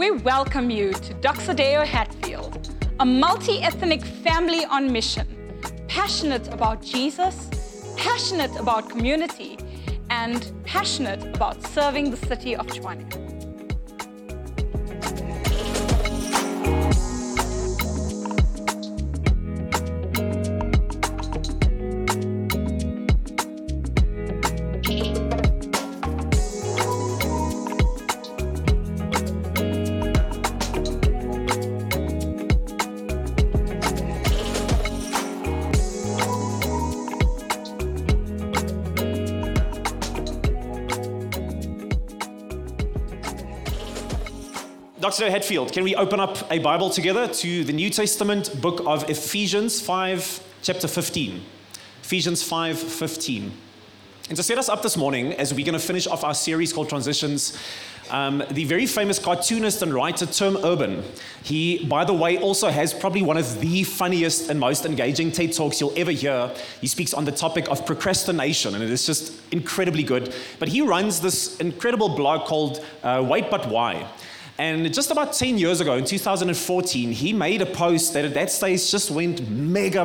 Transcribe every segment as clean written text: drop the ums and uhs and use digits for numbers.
we welcome you to Doxa Deo Hatfield, a multi-ethnic family on mission, passionate about Jesus, passionate about community, and passionate about serving the city of Tshwane. Doxa Deo Hatfield, can we open up a Bible together to the New Testament book of Ephesians 5, chapter 15. Ephesians 5:15. And to set us up this morning, as we're going to finish off our series called Transitions, the very famous cartoonist and writer Tim Urban, he, by the way, also has probably one of the funniest and most engaging TED Talks you'll ever hear. He speaks on the topic of procrastination, and it is just incredibly good. But he runs this incredible blog called Wait But Why. And just about 10 years ago, in 2014, he made a post that at that stage just went mega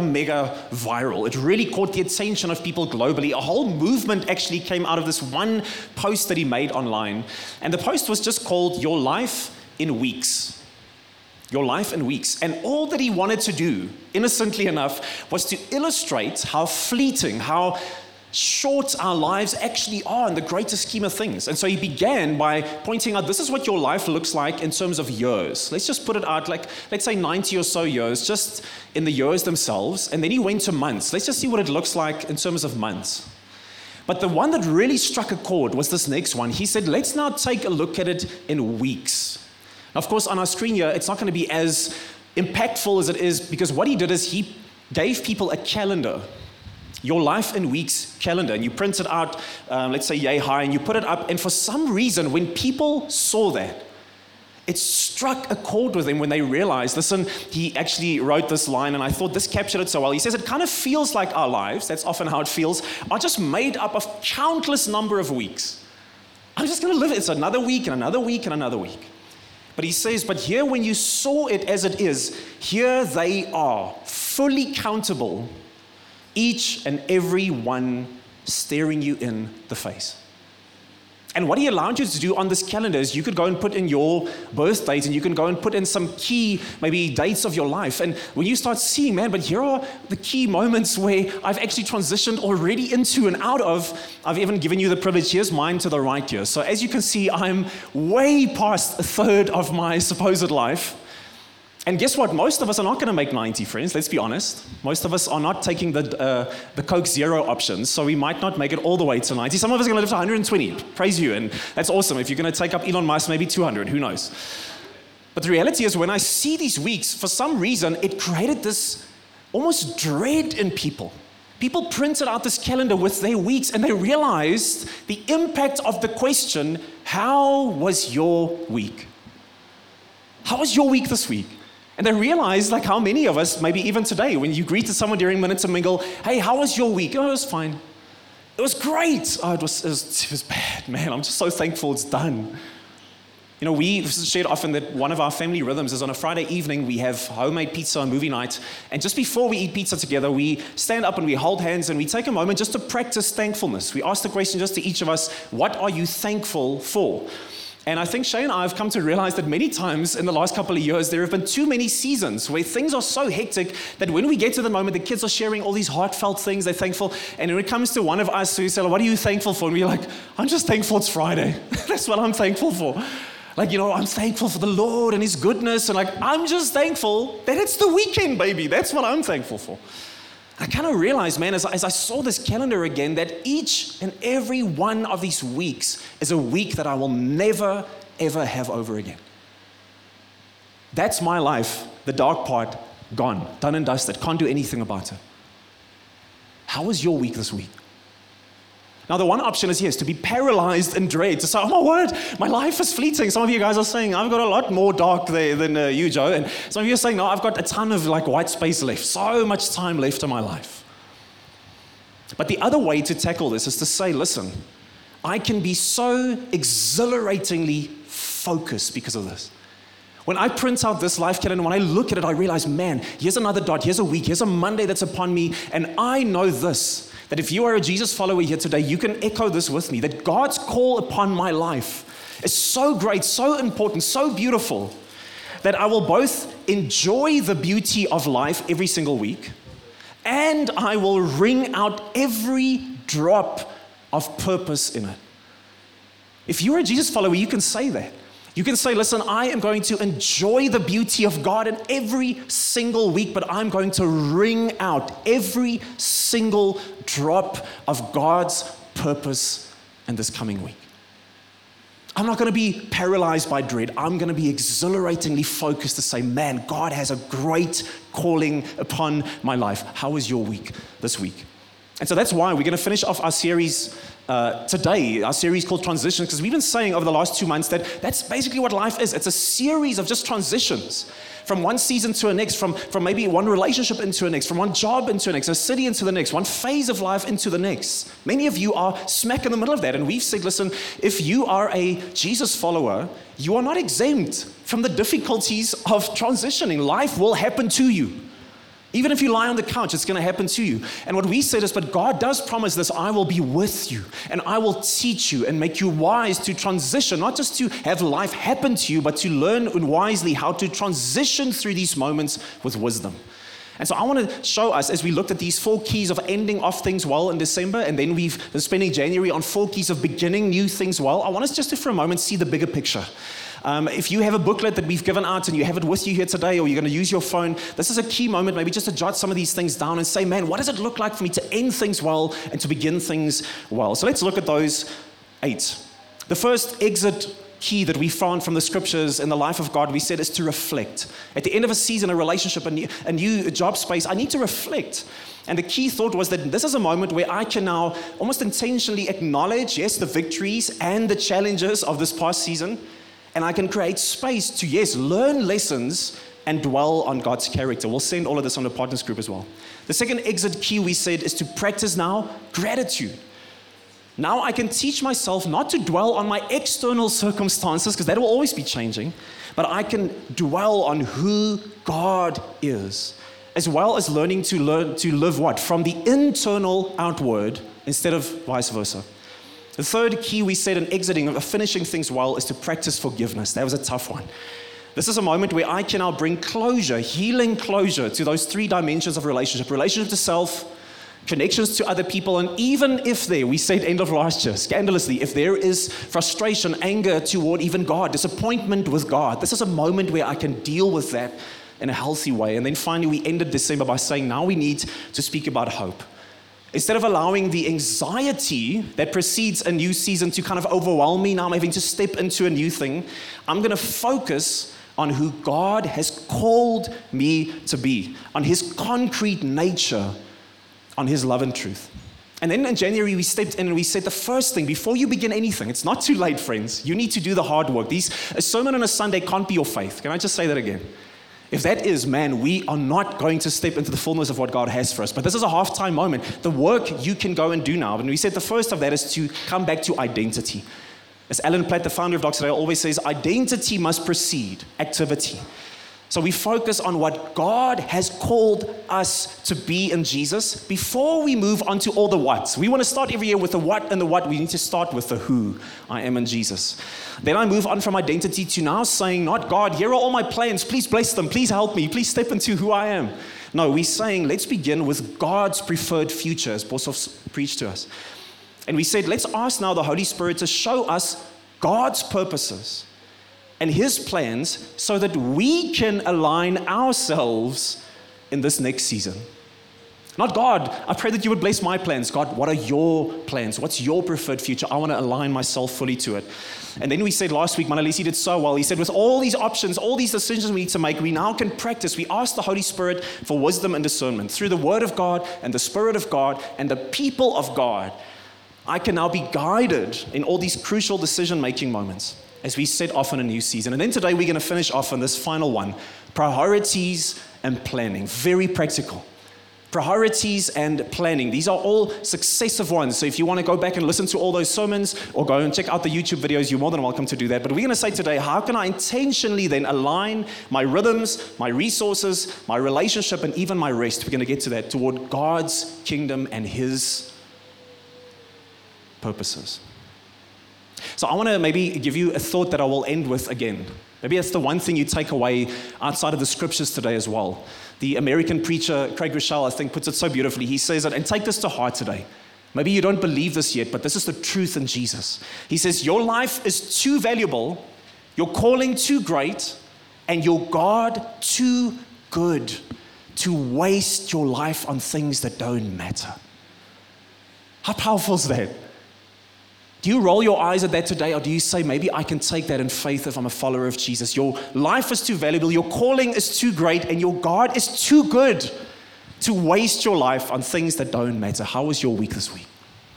viral. It really caught the attention of people globally. A whole movement actually came out of this one post that he made online. And the post was just called Your Life in Weeks. Your Life in Weeks. And all that he wanted to do, innocently enough, was to illustrate how fleeting, how short our lives actually are in the greater scheme of things. And so he began by pointing out, this is what your life looks like in terms of years. Let's just put it out like, let's say 90 or so years, just in the years themselves. And then he went to months. Let's just see what it looks like in terms of months. But the one that really struck a chord was this next one. He said, let's now take a look at it in weeks. Now, of course, on our screen here, it's not going to be as impactful as it is, because what he did is he gave people a calendar. Your Life in Weeks calendar, and you print it out, let's say yay high, and you put it up, and for some reason, when people saw that, it struck a chord with them when they realized, listen, he actually wrote this line, and I thought this captured it so well. He says, it kind of feels like our lives, that's often how it feels, are just made up of countless number of weeks. I'm just going to live it. It's another week, and another week, and another week. But he says, but here when you saw it as it is, here they are, fully countable, each and every one staring you in the face. And what he allowed you to do on this calendar is you could go and put in your birth date, and you can go and put in some key, maybe dates of your life. And when you start seeing, man, but here are the key moments where I've actually transitioned already into and out of, I've even given you the privilege, here's mine to the right here. So as you can see, I'm way past a third of my supposed life. And guess what? Most of us are not going to make 90, friends. Let's be honest. Most of us are not taking the Coke Zero options, so we might not make it all the way to 90. Some of us are going to live to 120. Praise you, and that's awesome. If you're going to take up Elon Musk, maybe 200. Who knows? But the reality is, when I see these weeks, for some reason, it created this almost dread in people. People printed out this calendar with their weeks, and they realized the impact of the question, how was your week? How was your week this week? And they realized, like how many of us, maybe even today, when you greeted someone during Minute to Mingle, hey, how was your week? Oh, it was fine. It was great. Oh, it was bad, man. I'm just so thankful it's done. You know, we've shared often that one of our family rhythms is on a Friday evening, we have homemade pizza and movie night. And just before we eat pizza together, we stand up and we hold hands and we take a moment just to practice thankfulness. We ask the question just to each of us, what are you thankful for? And I think Shay and I have come to realize that many times in the last couple of years, there have been too many seasons where things are so hectic that when we get to the moment, the kids are sharing all these heartfelt things, they're thankful. And when it comes to one of us who say, what are you thankful for? And we're like, I'm just thankful it's Friday. That's what I'm thankful for. Like, you know, I'm thankful for the Lord and His goodness. And like, I'm just thankful that it's the weekend, baby. That's what I'm thankful for. I kind of realized, man, as I saw this calendar again, that each and every one of these weeks is a week that I will never, ever have over again. That's my life, the dark part, gone, done and dusted, can't do anything about it. How was your week this week? Now, the one option is, yes, to be paralyzed in dread, to say, oh my word, my life is fleeting. Some of you guys are saying, I've got a lot more dark there than you, Joe. And some of you are saying, no, I've got a ton of like white space left, so much time left in my life. But the other way to tackle this is to say, listen, I can be so exhilaratingly focused because of this. When I print out this life calendar, when I look at it, I realize, man, here's another dot, here's a week, here's a Monday that's upon me, and I know this, that if you are a Jesus follower here today, you can echo this with me, that God's call upon my life is so great, so important, so beautiful, that I will both enjoy the beauty of life every single week, and I will wring out every drop of purpose in it. If you're a Jesus follower, you can say that. You can say, listen, I am going to enjoy the beauty of God in every single week, but I'm going to wring out every single drop of God's purpose in this coming week. I'm not going to be paralyzed by dread. I'm going to be exhilaratingly focused to say, man, God has a great calling upon my life. How was your week this week? And so that's why we're going to finish off our series today, our series called Transitions, because we've been saying over the last 2 months that that's basically what life is. It's a series of just transitions from one season to the next, from maybe one relationship into the next, from one job into the next, a city into the next, one phase of life into the next. Many of you are smack in the middle of that, and we've said, listen, if you are a Jesus follower, you are not exempt from the difficulties of transitioning. Life will happen to you. Even if you lie on the couch, it's going to happen to you. And what we said is, but God does promise this, I will be with you, and I will teach you and make you wise to transition, not just to have life happen to you, but to learn wisely how to transition through these moments with wisdom. And so I want to show us, as we looked at these 4 keys of ending off things well in December, and then we've been spending January on 4 keys of beginning new things well, I want us just to, for a moment, see the bigger picture. If you have a booklet that we've given out and you have it with you here today, or you're going to use your phone, this is a key moment maybe just to jot some of these things down and say, man, what does it look like for me to end things well and to begin things well? So let's look at those 8. The first exit key that we found from the scriptures in the life of God, we said, is to reflect. At the end of a season, a relationship, a new job space, I need to reflect. And the key thought was that this is a moment where I can now almost intentionally acknowledge, yes, the victories and the challenges of this past season, and I can create space to, yes, learn lessons and dwell on God's character. We'll send all of this on the partners group as well. The second exit key we said is to practice now gratitude. Now I can teach myself not to dwell on my external circumstances, because that will always be changing, but I can dwell on who God is, as well as learning to live what? From the internal outward instead of vice versa. The third key we said in exiting, of finishing things well, is to practice forgiveness. That was a tough one. This is a moment where I can now bring closure, healing closure, to those 3 dimensions of relationship to self, connections to other people, and even if we said end of last year, scandalously, if there is frustration, anger toward even God, disappointment with God, this is a moment where I can deal with that in a healthy way. And then finally, we ended December by saying, now we need to speak about hope. Instead of allowing the anxiety that precedes a new season to kind of overwhelm me, now I'm having to step into a new thing, I'm going to focus on who God has called me to be, on His concrete nature, on His love and truth. And then in January, we stepped in and we said the first thing, before you begin anything, it's not too late, friends. You need to do the hard work. A sermon on a Sunday can't be your faith. Can I just say that again? If that is, man, we are not going to step into the fullness of what God has for us. But this is a halftime moment. The work you can go and do now. And we said the first of that is to come back to identity. As Alan Platt, the founder of Doxa Deo, always says, identity must precede activity. So we focus on what God has called us to be in Jesus before we move on to all the whats. We want to start every year with the what and the what. We need to start with the who. I am in Jesus. Then I move on from identity to now saying, not God, here are all my plans. Please bless them. Please help me. Please step into who I am. No, we're saying, let's begin with God's preferred future, as Bosov preached to us. And we said, let's ask now the Holy Spirit to show us God's purposes and His plans so that we can align ourselves in this next season. Not God, I pray that you would bless my plans. God, what are your plans? What's your preferred future? I want to align myself fully to it. And then we said last week, Manalisi did so well. He said, with all these options, all these decisions we need to make, we now can practice. We ask the Holy Spirit for wisdom and discernment through the Word of God and the Spirit of God and the people of God. I can now be guided in all these crucial decision-making moments as we set off on a new season. And then today we're going to finish off on this final one, priorities and planning. Very practical. priorities and planning. These are all successive ones. So if you want to go back and listen to all those sermons or go and check out the YouTube videos, you're more than welcome to do that. But we're going to say today, how can I intentionally then align my rhythms, my resources, my relationship, and even my rest? We're going to get to that toward God's kingdom and His purposes. So I want to maybe give you a thought that I will end with again. Maybe that's the one thing you take away outside of the scriptures today as well. The American preacher, Craig Rochelle, I think, puts it so beautifully. He says that, and take this to heart today. Maybe you don't believe this yet, but this is the truth in Jesus. He says, your life is too valuable, your calling too great, and your God too good to waste your life on things that don't matter. How powerful is that? Do you roll your eyes at that today, or do you say, maybe I can take that in faith if I'm a follower of Jesus? Your life is too valuable, your calling is too great, and your God is too good to waste your life on things that don't matter. How was your week this week?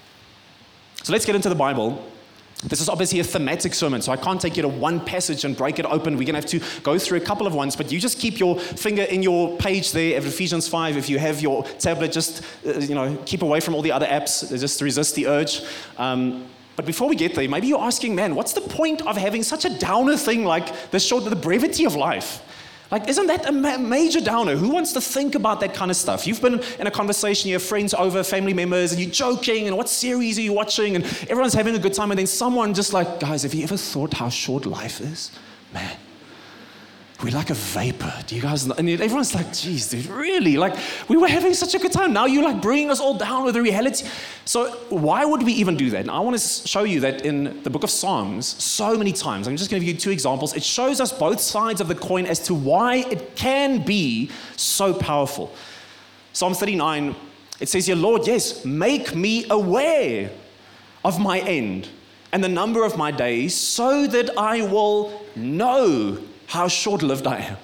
So let's get into the Bible. This is obviously a thematic sermon, so I can't take you to one passage and break it open. We're going to have to go through a couple of ones, but you just keep your finger in your page there of Ephesians 5. If you have your tablet, just keep away from all the other apps. Just resist the urge. But before we get there, maybe you're asking, man, what's the point of having such a downer thing like the brevity of life? Like, isn't that a major downer? Who wants to think about that kind of stuff? You've been in a conversation, you have friends over, family members, and you're joking, and what series are you watching? And everyone's having a good time, and then someone just like, guys, have you ever thought how short life is? Man, we're like a vapor. Do you guys know? And everyone's like, geez, dude, really? Like, we were having such a good time. Now you're like bringing us all down with the reality. So why would we even do that? And I want to show you that in the book of Psalms, so many times. I'm just going to give you two examples. It shows us both sides of the coin as to why it can be so powerful. Psalm 39, it says here, Lord, yes, make me aware of my end and the number of my days so that I will know how short-lived I am.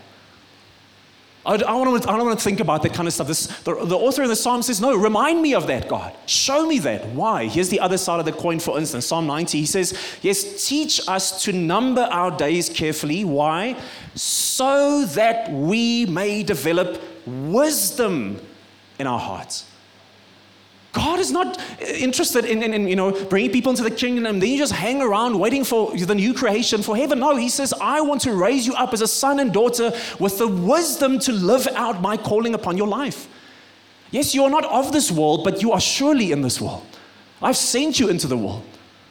I don't want to think about that kind of stuff. The author of the Psalm says, no, remind me of that, God. Show me that. Why? Here's the other side of the coin, for instance. Psalm 90, he says, yes, teach us to number our days carefully. Why? So that we may develop wisdom in our hearts. God is not interested in bringing people into the kingdom and then you just hang around waiting for the new creation for heaven. No, He says, I want to raise you up as a son and daughter with the wisdom to live out my calling upon your life. Yes, you are not of this world, but you are surely in this world. I've sent you into the world.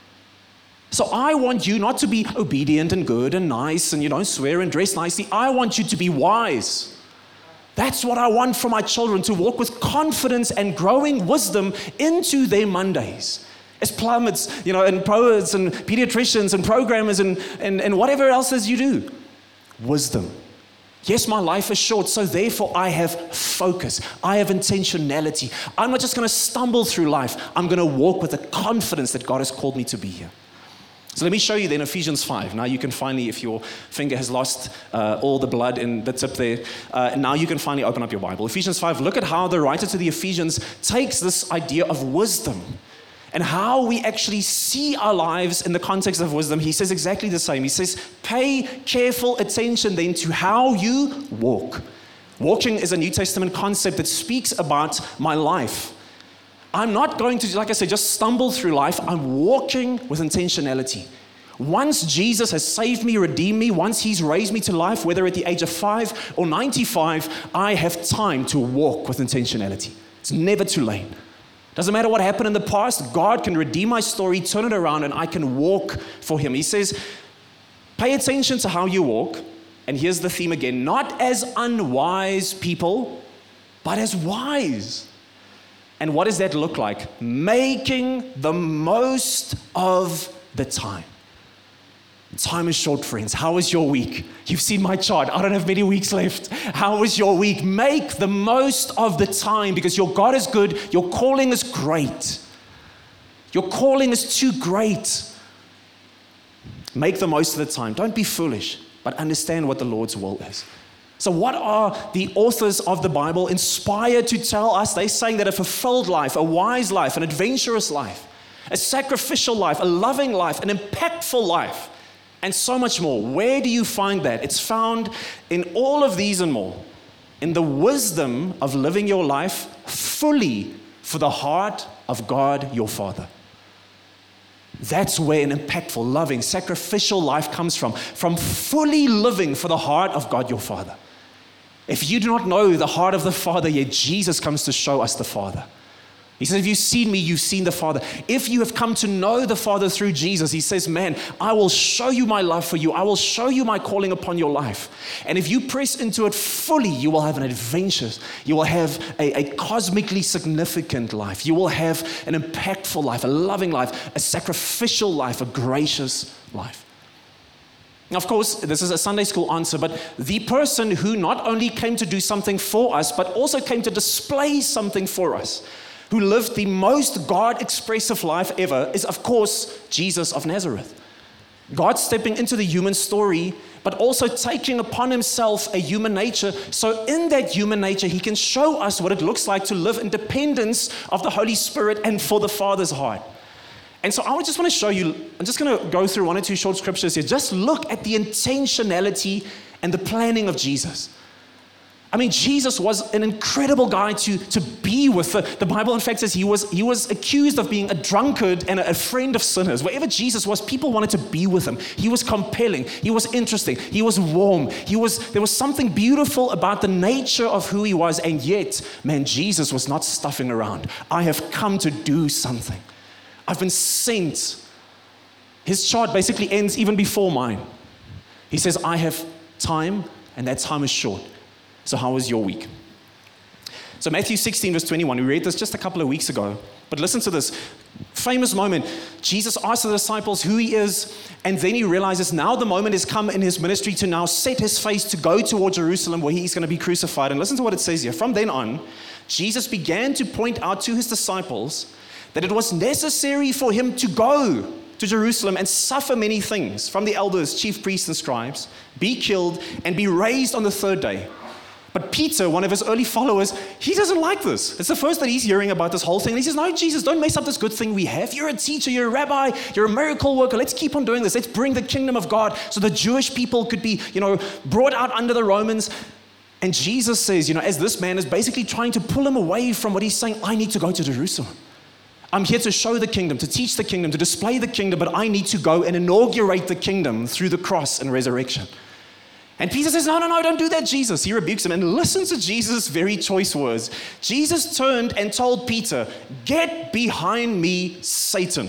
So I want you not to be obedient and good and nice and you don't swear and dress nicely. I want you to be wise. That's what I want for my children, to walk with confidence and growing wisdom into their Mondays. As plumbers, and poets and pediatricians and programmers and whatever else as you do. Wisdom. Yes, my life is short, so therefore I have focus. I have intentionality. I'm not just going to stumble through life. I'm going to walk with the confidence that God has called me to be here. So let me show you then Ephesians 5. Now you can finally, if your finger has lost all the blood in the tip there, now you can finally open up your Bible. Ephesians 5, look at how the writer to the Ephesians takes this idea of wisdom and how we actually see our lives in the context of wisdom. He says exactly the same. He says, pay careful attention then to how you walk. Walking is a New Testament concept that speaks about my life. I'm not going to, like I said, just stumble through life. I'm walking with intentionality. Once Jesus has saved me, redeemed me, once He's raised me to life, whether at the age of 5 or 95, I have time to walk with intentionality. It's never too late. Doesn't matter what happened in the past, God can redeem my story, turn it around, and I can walk for Him. He says, pay attention to how you walk. And here's the theme again, not as unwise people, but as wise. And what does that look like? Making the most of the time. Time is short, friends. How was your week? You've seen my chart. I don't have many weeks left. How was your week? Make the most of the time because your God is good. Your calling is great. Your calling is too great. Make the most of the time. Don't be foolish, but understand what the Lord's will is. So what are the authors of the Bible inspired to tell us? They're saying that a fulfilled life, a wise life, an adventurous life, a sacrificial life, a loving life, an impactful life, and so much more. Where do you find that? It's found in all of these and more in the wisdom of living your life fully for the heart of God your Father. That's where an impactful, loving, sacrificial life comes from fully living for the heart of God your Father. If you do not know the heart of the Father yet, Jesus comes to show us the Father. He says, if you've seen me, you've seen the Father. If you have come to know the Father through Jesus, he says, man, I will show you my love for you. I will show you my calling upon your life. And if you press into it fully, you will have an adventurous, you will have a cosmically significant life. You will have an impactful life, a loving life, a sacrificial life, a gracious life. Now, of course, this is a Sunday school answer, but the person who not only came to do something for us, but also came to display something for us, who lived the most God-expressive life ever, is, of course, Jesus of Nazareth. God stepping into the human story, but also taking upon himself a human nature, so in that human nature, he can show us what it looks like to live in dependence of the Holy Spirit and for the Father's heart. And so I just want to show you, I'm just going to go through one or two short scriptures here. Just look at the intentionality and the planning of Jesus. I mean, Jesus was an incredible guy to be with. The Bible, in fact, says he was accused of being a drunkard and a friend of sinners. Wherever Jesus was, people wanted to be with him. He was compelling. He was interesting. He was warm. There was something beautiful about the nature of who he was. And yet, man, Jesus was not stuffing around. I have come to do something. I've been sent. His chart basically ends even before mine. He says, I have time, and that time is short. So how was your week? So Matthew 16, verse 21, we read this just a couple of weeks ago. But listen to this famous moment. Jesus asks the disciples who he is, and then he realizes now the moment has come in his ministry to now set his face to go toward Jerusalem where he's going to be crucified. And listen to what it says here. From then on, Jesus began to point out to his disciples that it was necessary for him to go to Jerusalem and suffer many things from the elders, chief priests, and scribes, be killed, and be raised on the third day. But Peter, one of his early followers, he doesn't like this. It's the first that he's hearing about this whole thing. And he says, no, Jesus, don't mess up this good thing we have. You're a teacher, you're a rabbi, you're a miracle worker. Let's keep on doing this. Let's bring the kingdom of God so the Jewish people could be, brought out under the Romans. And Jesus says, as this man is basically trying to pull him away from what he's saying, I need to go to Jerusalem. I'm here to show the kingdom, to teach the kingdom, to display the kingdom, but I need to go and inaugurate the kingdom through the cross and resurrection. And Peter says, no, don't do that, Jesus. He rebukes him, and listen to Jesus' very choice words. Jesus turned and told Peter, get behind me, Satan.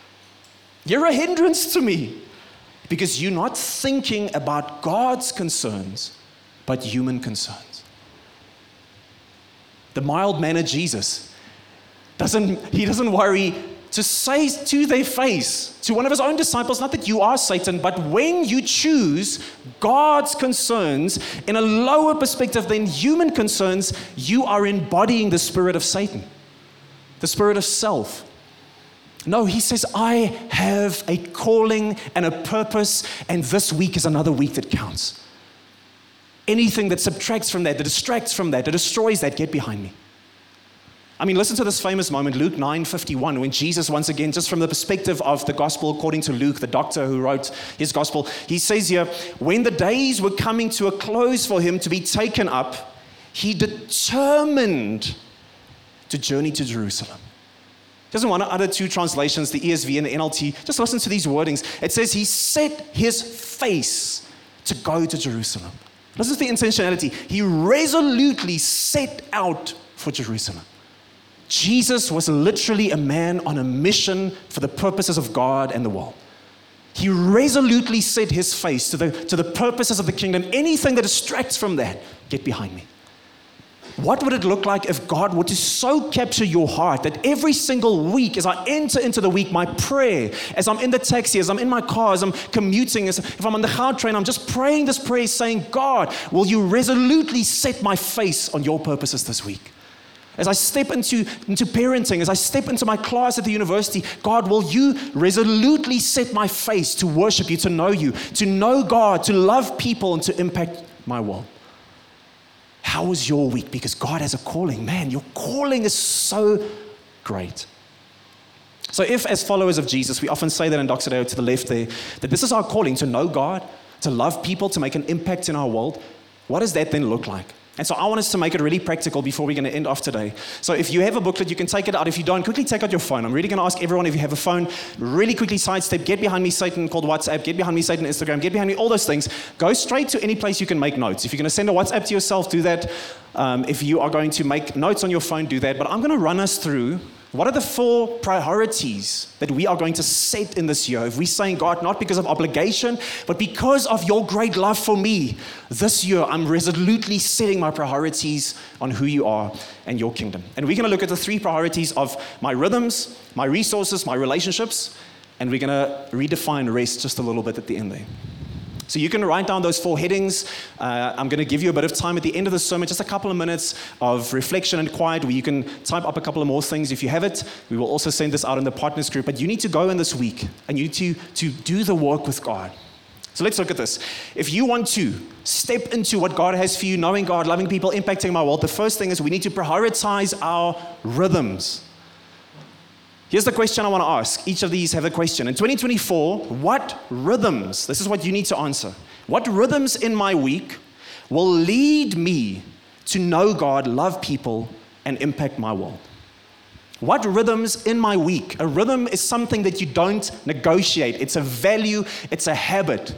You're a hindrance to me because you're not thinking about God's concerns, but human concerns. The mild-mannered Jesus doesn't worry to say to their face, to one of his own disciples, not that you are Satan, but when you choose God's concerns in a lower perspective than human concerns, you are embodying the spirit of Satan, the spirit of self. No, he says, I have a calling and a purpose, and this week is another week that counts. Anything that subtracts from that, that distracts from that, that destroys that, get behind me. I mean, listen to this famous moment, Luke 9:51, when Jesus, once again, just from the perspective of the gospel according to Luke, the doctor who wrote his gospel, he says here, when the days were coming to a close for him to be taken up, he determined to journey to Jerusalem. Doesn't want other two translations, the ESV and the NLT. Just listen to these wordings. It says he set his face to go to Jerusalem. Listen to the intentionality. He resolutely set out for Jerusalem. Jesus was literally a man on a mission for the purposes of God and the world. He resolutely set his face to the purposes of the kingdom. Anything that distracts from that, get behind me. What would it look like if God were to so capture your heart that every single week as I enter into the week, my prayer, as I'm in the taxi, as I'm in my car, as I'm commuting, if I'm on the Gautrain, I'm just praying this prayer saying, God, will you resolutely set my face on your purposes this week? As I step into parenting, as I step into my class at the university, God, will you resolutely set my face to worship you, to know God, to love people, and to impact my world? How was your week? Because God has a calling. Man, your calling is so great. So if, as followers of Jesus, we often say that in Doxa Deo to the left there, that this is our calling, to know God, to love people, to make an impact in our world, what does that then look like? And so I want us to make it really practical before we're going to end off today. So if you have a booklet, you can take it out. If you don't, quickly take out your phone. I'm really going to ask everyone, if you have a phone, really quickly sidestep, get behind me, Satan, called WhatsApp, get behind me, Satan, Instagram, get behind me, all those things. Go straight to any place you can make notes. If you're going to send a WhatsApp to yourself, do that. If you are going to make notes on your phone, do that. But I'm going to run us through what are the 4 priorities that we are going to set in this year. If we're saying, God, not because of obligation, but because of your great love for me, this year I'm resolutely setting my priorities on who you are and your kingdom. And we're going to look at the 3 priorities of my rhythms, my resources, my relationships, and we're going to redefine rest just a little bit at the end there. So you can write down those 4 headings. I'm going to give you a bit of time at the end of the sermon, just a couple of minutes of reflection and quiet where you can type up a couple of more things if you have it. We will also send this out in the partners group. But you need to go in this week and you need to do the work with God. So let's look at this. If you want to step into what God has for you, knowing God, loving people, impacting my world, the first thing is we need to prioritize our rhythms. Here's the question I want to ask. Each of these have a question. In 2024, what rhythms, this is what you need to answer. What rhythms in my week will lead me to know God, love people, and impact my world? What rhythms in my week? A rhythm is something that you don't negotiate. It's a value, it's a habit.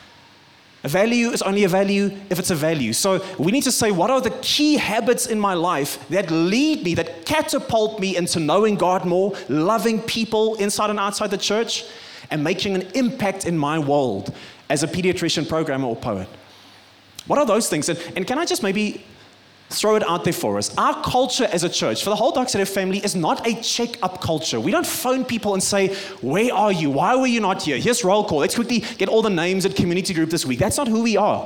A value is only a value if it's a value. So we need to say, what are the key habits in my life that lead me, that catapult me into knowing God more, loving people inside and outside the church, and making an impact in my world as a pediatrician, programmer, or poet? What are those things? And can I just maybe throw it out there for us? Our culture as a church, for the whole Doxa Deo family, is not a check-up culture. We don't phone people and say, where are you? Why were you not here? Here's roll call. Let's quickly get all the names at community group this week. That's not who we are.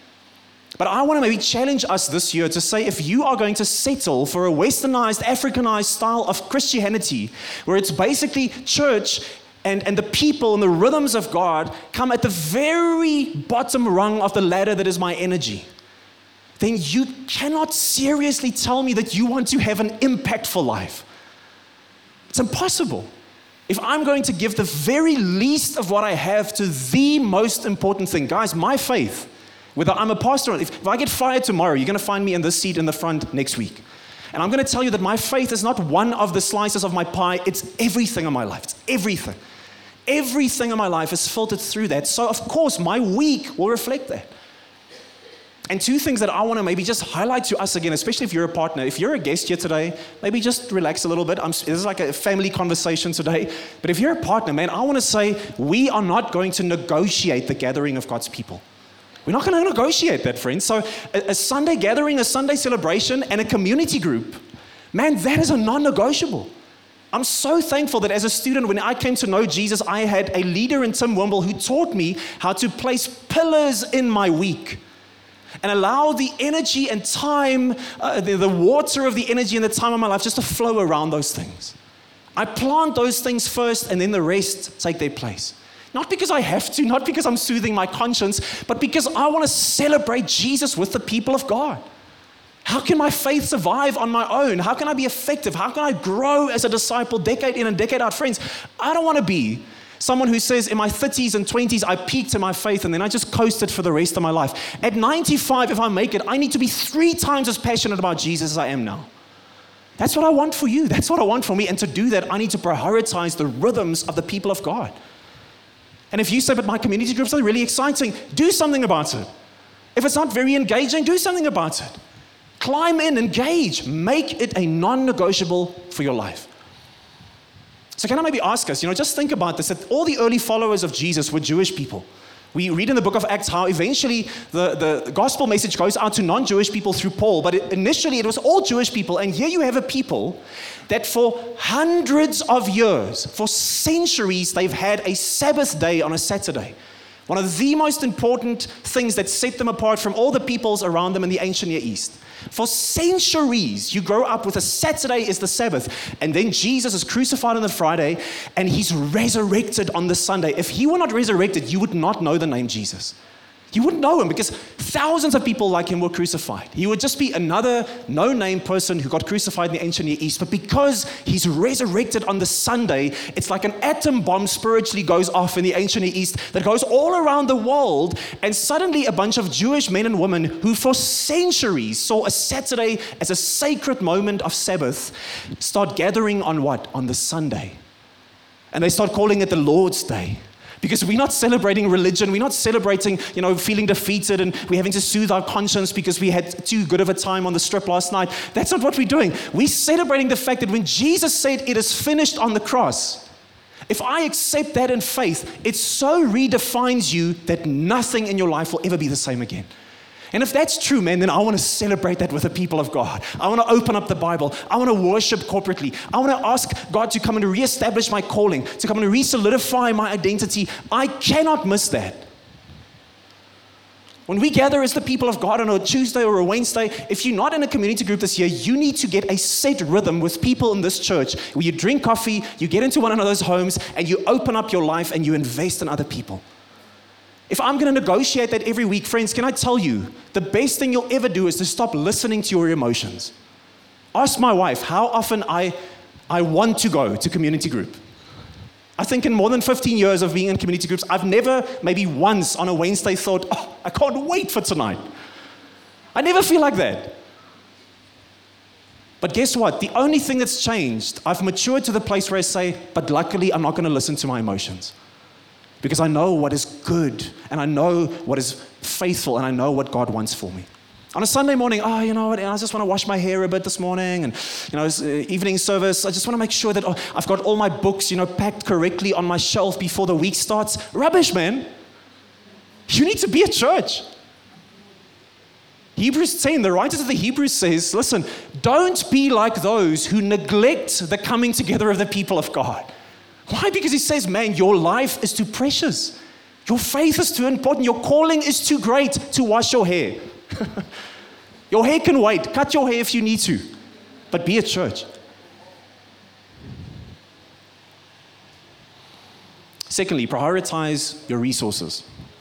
But I want to maybe challenge us this year to say, if you are going to settle for a westernized, Africanized style of Christianity, where it's basically church and the people and the rhythms of God come at the very bottom rung of the ladder that is my energy, then you cannot seriously tell me that you want to have an impactful life. It's impossible. If I'm going to give the very least of what I have to the most important thing, guys, my faith, whether I'm a pastor or if I get fired tomorrow, you're going to find me in this seat in the front next week. And I'm going to tell you that my faith is not one of the slices of my pie, it's everything in my life. It's everything. Everything in my life is filtered through that. So of course, my week will reflect that. And 2 things that I want to maybe just highlight to us again, especially if you're a partner. If you're a guest here today, maybe just relax a little bit. This is like a family conversation today. But if you're a partner, man, I want to say we are not going to negotiate the gathering of God's people. We're not going to negotiate that, friends. So a Sunday gathering, a Sunday celebration, and a community group, man, that is a non-negotiable. I'm so thankful that as a student, when I came to know Jesus, I had a leader in Tim Wimble who taught me how to place pillars in my week and allow the energy and time, the water of the energy and the time of my life just to flow around those things. I plant those things first and then the rest take their place. Not because I have to, not because I'm soothing my conscience, but because I want to celebrate Jesus with the people of God. How can my faith survive on my own? How can I be effective? How can I grow as a disciple decade in and decade out? Friends, I don't want to be someone who says in my 30s and 20s, I peaked in my faith and then I just coasted for the rest of my life. At 95, if I make it, I need to be 3 times as passionate about Jesus as I am now. That's what I want for you. That's what I want for me. And to do that, I need to prioritize the rhythms of the people of God. And if you say, but my community groups are really exciting, do something about it. If it's not very engaging, do something about it. Climb in, engage, make it a non-negotiable for your life. So can I maybe ask us, just think about this, that all the early followers of Jesus were Jewish people. We read in the book of Acts how eventually the gospel message goes out to non-Jewish people through Paul, but initially it was all Jewish people. And here you have a people that for hundreds of years, for centuries, they've had a Sabbath day on a Saturday. One of the most important things that set them apart from all the peoples around them in the ancient Near East. For centuries, you grow up with a Saturday is the Sabbath, and then Jesus is crucified on the Friday, and he's resurrected on the Sunday. If he were not resurrected, you would not know the name Jesus. You wouldn't know him because thousands of people like him were crucified. He would just be another no-name person who got crucified in the ancient Near East. But because he's resurrected on the Sunday, it's like an atom bomb spiritually goes off in the ancient Near East that goes all around the world. And suddenly a bunch of Jewish men and women who for centuries saw a Saturday as a sacred moment of Sabbath start gathering on what? On the Sunday. And they start calling it the Lord's Day. Because we're not celebrating religion, we're not celebrating, feeling defeated and we're having to soothe our conscience because we had too good of a time on the strip last night. That's not what we're doing. We're celebrating the fact that when Jesus said it is finished on the cross, if I accept that in faith, it so redefines you that nothing in your life will ever be the same again. And if that's true, man, then I want to celebrate that with the people of God. I want to open up the Bible. I want to worship corporately. I want to ask God to come and reestablish my calling, to come and re-solidify my identity. I cannot miss that. When we gather as the people of God on a Tuesday or a Wednesday, if you're not in a community group this year, you need to get a set rhythm with people in this church where you drink coffee, you get into one another's homes, and you open up your life and you invest in other people. If I'm going to negotiate that every week, friends, can I tell you, the best thing you'll ever do is to stop listening to your emotions. Ask my wife how often I want to go to community group. I think in more than 15 years of being in community groups, I've never, maybe once on a Wednesday thought, I can't wait for tonight. I never feel like that. But guess what? The only thing that's changed, I've matured to the place where I say, but luckily I'm not going to listen to my emotions. Because I know what is good, and I know what is faithful, and I know what God wants for me. On a Sunday morning, I just want to wash my hair a bit this morning, and it's evening service. I just want to make sure that I've got all my books, packed correctly on my shelf before the week starts. Rubbish, man. You need to be at church. Hebrews 10, the writer of the Hebrews says, listen, don't be like those who neglect the coming together of the people of God. Why? Because he says, man, your life is too precious. Your faith is too important. Your calling is too great to wash your hair. Your hair can wait. Cut your hair if you need to. But be at church. Secondly, prioritize your resources.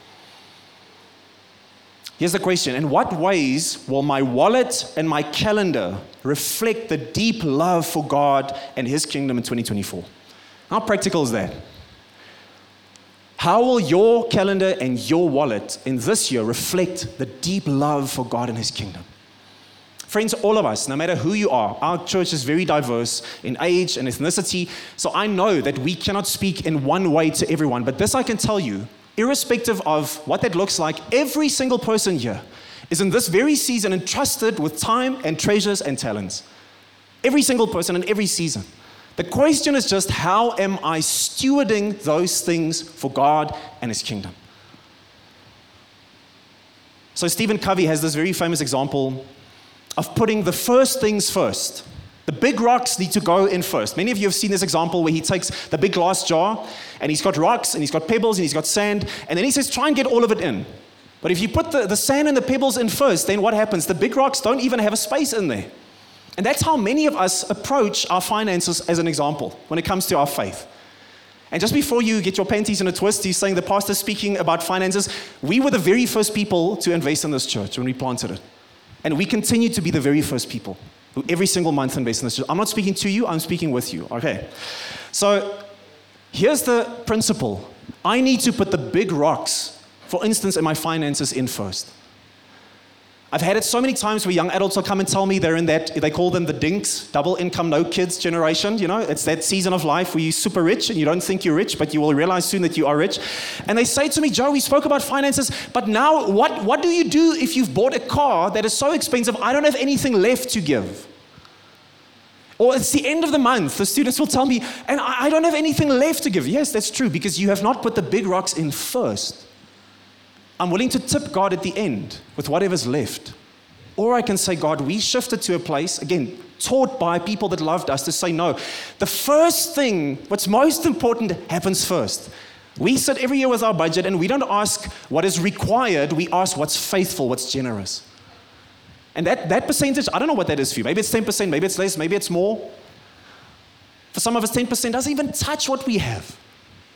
Here's the question. In what ways will my wallet and my calendar reflect the deep love for God and His kingdom in 2024? How practical is that? How will your calendar and your wallet in this year reflect the deep love for God and His kingdom? Friends, all of us, no matter who you are, our church is very diverse in age and ethnicity, so I know that we cannot speak in one way to everyone, but this I can tell you, irrespective of what that looks like, every single person here is in this very season entrusted with time and treasures and talents. Every single person in every season. The question is just, how am I stewarding those things for God and His kingdom? So Stephen Covey has this very famous example of putting the first things first. The big rocks need to go in first. Many of you have seen this example where he takes the big glass jar and he's got rocks and he's got pebbles and he's got sand, and then he says, try and get all of it in. But if you put the sand and the pebbles in first, then what happens? The big rocks don't even have a space in there. And that's how many of us approach our finances as an example when it comes to our faith. And just before you get your panties in a twist, he's saying the pastor's speaking about finances. We were the very first people to invest in this church when we planted it. And we continue to be the very first people who every single month invest in this church. I'm not speaking to you, I'm speaking with you. Okay. So here's the principle. I need to put the big rocks, for instance, in my finances in first. I've had it so many times where young adults will come and tell me they're in that, they call them the dinks, double income, no kids generation. It's that season of life where you're super rich and you don't think you're rich, but you will realize soon that you are rich. And they say to me, Joe, we spoke about finances, but now what do you do if you've bought a car that is so expensive, I don't have anything left to give? Or it's the end of the month, the students will tell me, and I don't have anything left to give. Yes, that's true, because you have not put the big rocks in first. I'm willing to tip God at the end with whatever's left. Or I can say, God, we shifted to a place, again, taught by people that loved us, to say, no, the first thing, what's most important, happens first. We sit every year with our budget and we don't ask what is required, we ask what's faithful, what's generous. And that percentage, I don't know what that is for you. Maybe it's 10%, maybe it's less, maybe it's more. For some of us, 10% doesn't even touch what we have.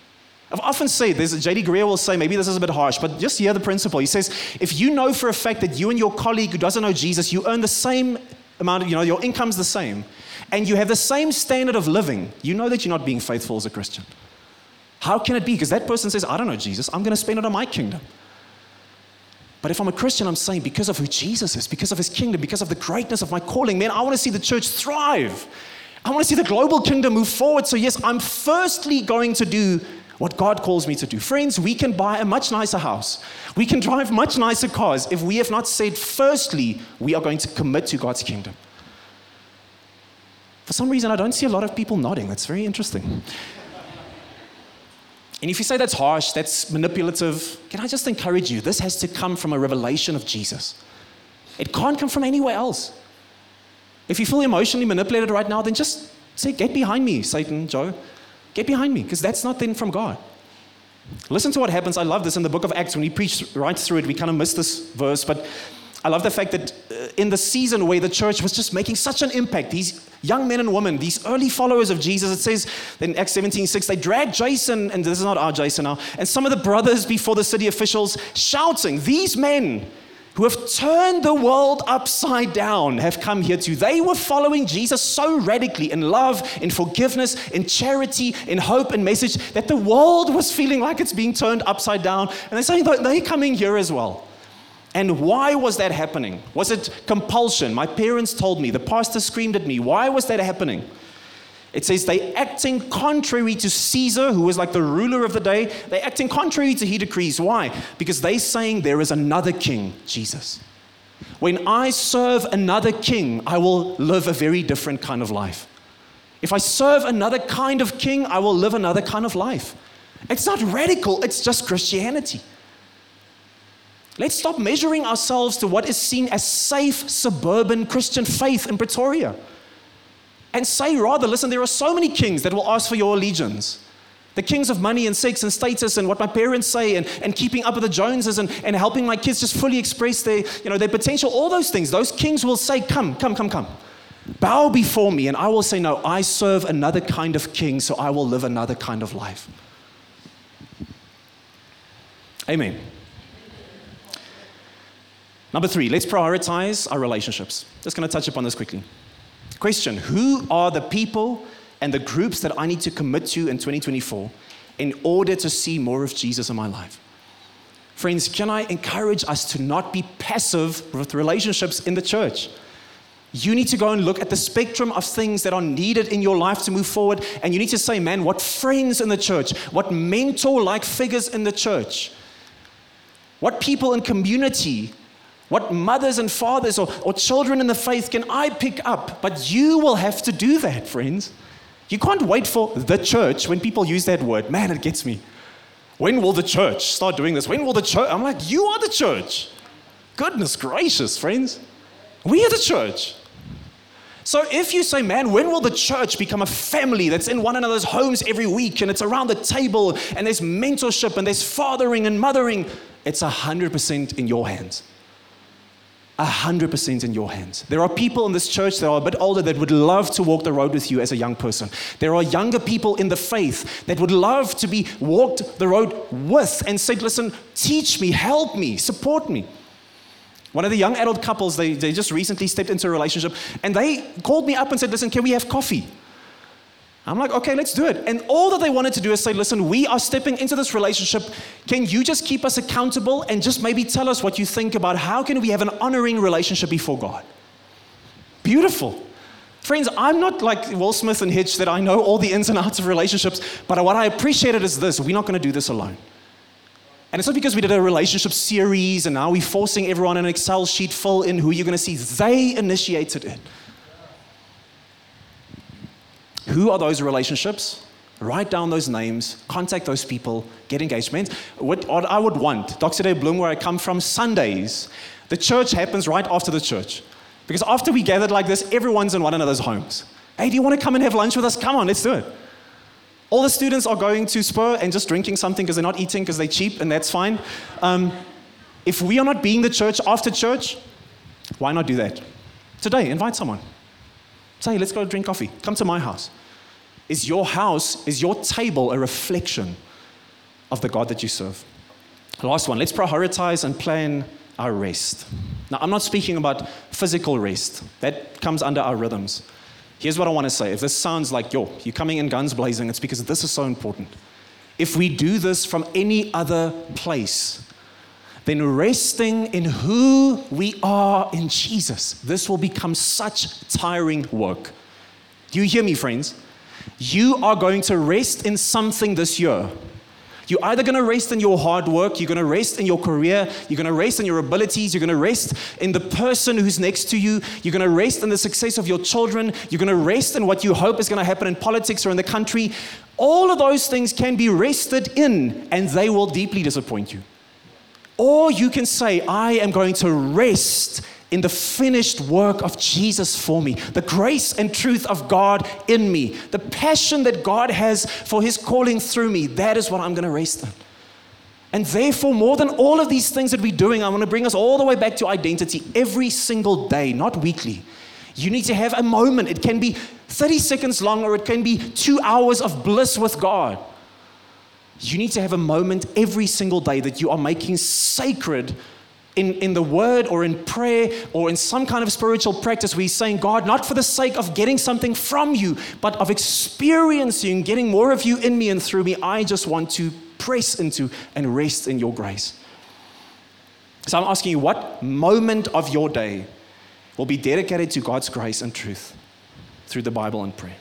I've often said, J.D. Greear will say, maybe this is a bit harsh, but just hear the principle. He says, if you know for a fact that you and your colleague who doesn't know Jesus, you earn the same amount of, your income's the same, and you have the same standard of living, you know that you're not being faithful as a Christian. How can it be? Because that person says, I don't know Jesus, I'm going to spend it on my kingdom. But if I'm a Christian, I'm saying because of who Jesus is, because of his kingdom, because of the greatness of my calling, man, I want to see the church thrive. I want to see the global kingdom move forward. So yes, I'm firstly going to do what God calls me to do. Friends, we can buy a much nicer house. We can drive much nicer cars if we have not said, firstly, we are going to commit to God's kingdom. For some reason, I don't see a lot of people nodding. That's very interesting. And if you say that's harsh, that's manipulative, can I just encourage you, this has to come from a revelation of Jesus. It can't come from anywhere else. If you feel emotionally manipulated right now, then just say, get behind me, Satan, Joe. Get behind me, because that's not then from God. Listen to what happens. I love this in the book of Acts. When we preach right through it, we kind of miss this verse, but I love the fact that in the season where the church was just making such an impact, these young men and women, these early followers of Jesus, it says in Acts 17:6, they dragged Jason, and this is not our Jason now, and some of the brothers before the city officials, shouting, these men who have turned the world upside down have come here too. They were following Jesus so radically in love, in forgiveness, in charity, in hope and message that the world was feeling like it's being turned upside down. And they're saying they're coming here as well. And why was that happening? Was it compulsion? My parents told me. The pastor screamed at me. Why was that happening? It says they acting contrary to Caesar, who was like the ruler of the day. They acting contrary to his decrees. Why? Because they saying there is another king, Jesus. When I serve another king, I will live a very different kind of life. If I serve another kind of king, I will live another kind of life. It's not radical, it's just Christianity. Let's stop measuring ourselves to what is seen as safe suburban Christian faith in Pretoria. And say rather, listen, there are so many kings that will ask for your allegiance. The kings of money and sex and status and what my parents say and keeping up with the Joneses and helping my kids just fully express their potential, all those things. Those kings will say, come. Bow before me, and I will say, no, I serve another kind of king, so I will live another kind of life. Amen. Number 3, let's prioritize our relationships. Just going to touch upon this quickly. Question, who are the people and the groups that I need to commit to in 2024 in order to see more of Jesus in my life? Friends, can I encourage us to not be passive with relationships in the church? You need to go and look at the spectrum of things that are needed in your life to move forward, and you need to say, man, what friends in the church, what mentor-like figures in the church, what people in community, what mothers and fathers or children in the faith can I pick up? But you will have to do that, friends. You can't wait for the church. When people use that word, man, it gets me. When will the church start doing this? When will the church? I'm like, you are the church. Goodness gracious, friends. We are the church. So if you say, man, when will the church become a family that's in one another's homes every week and it's around the table and there's mentorship and there's fathering and mothering, it's 100% in your hands. 100% in your hands. There are people in this church that are a bit older that would love to walk the road with you as a young person. There are younger people in the faith that would love to be walked the road with and said, listen, teach me, help me, support me. One of the young adult couples, they just recently stepped into a relationship and they called me up and said, listen, can we have coffee? I'm like, okay, let's do it. And all that they wanted to do is say, listen, we are stepping into this relationship. Can you just keep us accountable and just maybe tell us what you think about how can we have an honoring relationship before God? Beautiful. Friends, I'm not like Will Smith and Hitch that I know all the ins and outs of relationships, but what I appreciated is this, we're not going to do this alone. And it's not because we did a relationship series and now we're forcing everyone in an Excel sheet fill in who you're going to see. They initiated it. Who are those relationships? Write down those names, contact those people, get engaged. Man, what I would want, Dr. Day Bloom, where I come from, Sundays, the church happens right after the church. Because after we gathered like this, everyone's in one another's homes. Hey, do you want to come and have lunch with us? Come on, let's do it. All the students are going to Spur and just drinking something because they're not eating because they're cheap, and that's fine. If we are not being the church after church, why not do that? Today, invite someone. Say, let's go drink coffee. Come to my house. Is your house, is your table a reflection of the God that you serve. Last one, let's prioritize and plan our rest. Now, I'm not speaking about physical rest. That comes under our rhythms. Here's what I want to say. If this sounds like, you're coming in guns blazing, it's because this is so important. If we do this from any other place, then resting in who we are in Jesus, this will become such tiring work. Do you hear me, friends? You are going to rest in something this year. You're either going to rest in your hard work, you're going to rest in your career, you're going to rest in your abilities, you're going to rest in the person who's next to you, you're going to rest in the success of your children, you're going to rest in what you hope is going to happen in politics or in the country. All of those things can be rested in, and they will deeply disappoint you. Or you can say, I am going to rest in the finished work of Jesus for me, the grace and truth of God in me, the passion that God has for His calling through me. That is what I'm going to rest in. And therefore, more than all of these things that we're doing, I want to bring us all the way back to identity every single day, not weekly. You need to have a moment. It can be 30 seconds long, or it can be 2 hours of bliss with God. You need to have a moment every single day that you are making sacred in the word or in prayer or in some kind of spiritual practice where you're saying, God, not for the sake of getting something from you, but of experiencing, getting more of you in me and through me. I just want to press into and rest in your grace. So I'm asking you, what moment of your day will be dedicated to God's grace and truth through the Bible and prayer?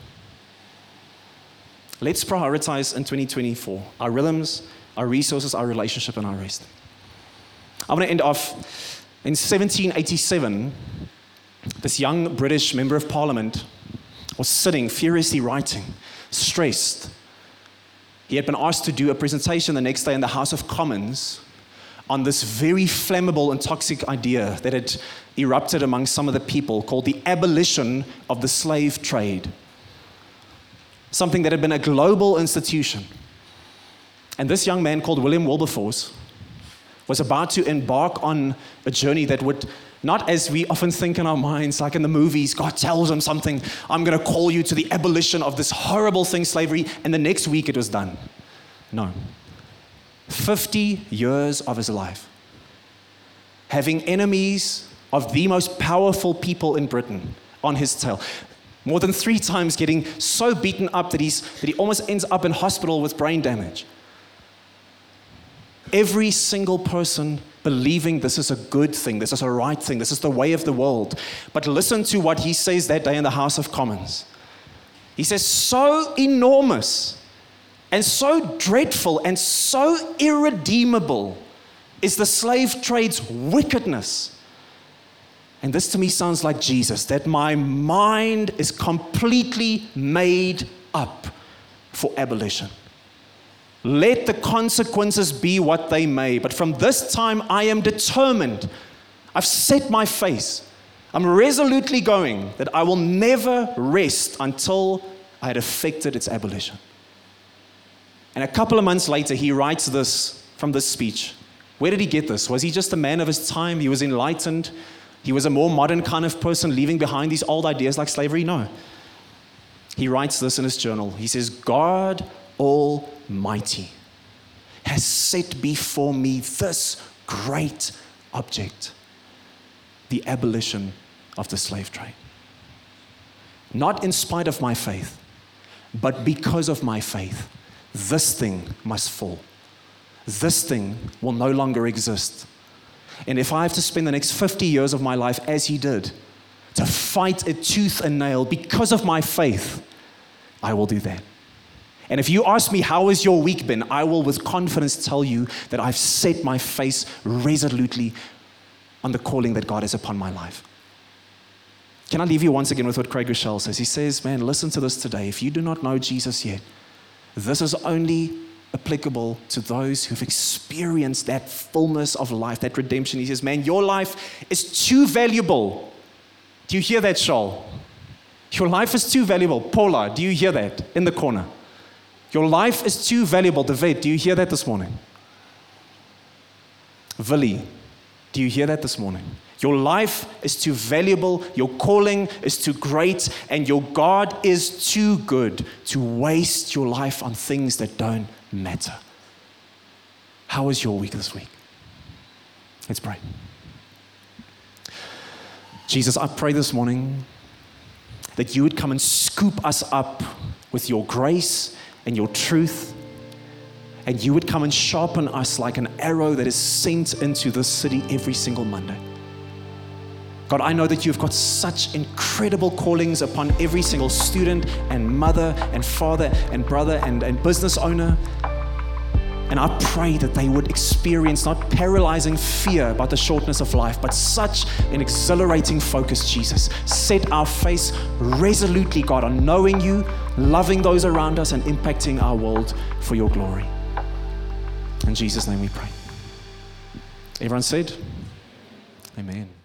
Let's prioritize in 2024 our rhythms, our resources, our relationship, and our rest. I want to end off in 1787. This young British member of parliament was sitting, furiously writing, stressed. He had been asked to do a presentation the next day in the House of Commons on this very flammable and toxic idea that had erupted among some of the people called the abolition of the slave trade. Something that had been a global institution. And this young man called William Wilberforce was about to embark on a journey that would, not as we often think in our minds, like in the movies, God tells him something, I'm going to call you to the abolition of this horrible thing, slavery, and the next week it was done. No. 50 years of his life, having enemies of the most powerful people in Britain on his tail. More than 3 times getting so beaten up that he almost ends up in hospital with brain damage. Every single person believing this is a good thing, this is a right thing, this is the way of the world. But listen to what he says that day in the House of Commons. He says, so enormous and so dreadful and so irredeemable is the slave trade's wickedness. And this to me sounds like Jesus, that my mind is completely made up for abolition. Let the consequences be what they may, but from this time I am determined. I've set my face. I'm resolutely going that I will never rest until I had effected its abolition. And a couple of months later, he writes this from this speech. Where did he get this? Was he just a man of his time? He was enlightened. He was a more modern kind of person, leaving behind these old ideas like slavery? No. He writes this in his journal. He says, God Almighty has set before me this great object, the abolition of the slave trade. Not in spite of my faith, but because of my faith, this thing must fall. This thing will no longer exist. And if I have to spend the next 50 years of my life as he did, to fight it tooth and nail because of my faith, I will do that. And if you ask me, how has your week been? I will with confidence tell you that I've set my face resolutely on the calling that God has upon my life. Can I leave you once again with what Craig Rochelle says? He says, man, listen to this today. If you do not know Jesus yet, this is only applicable to those who've experienced that fullness of life, that redemption. He says, man, your life is too valuable. Do you hear that, Shaul? Your life is too valuable. Paula, do you hear that in the corner? Your life is too valuable. David, do you hear that this morning? Vili, do you hear that this morning? Your life is too valuable, your calling is too great, and your God is too good to waste your life on things that don't matter. How was your week this week? Let's pray. Jesus, I pray this morning that you would come and scoop us up with your grace and your truth, and you would come and sharpen us like an arrow that is sent into this city every single Monday. God, I know that you've got such incredible callings upon every single student and mother and father and brother and business owner. And I pray that they would experience not paralyzing fear about the shortness of life, but such an exhilarating focus, Jesus. Set our face resolutely, God, on knowing you, loving those around us, and impacting our world for your glory. In Jesus' name we pray. Everyone said, amen.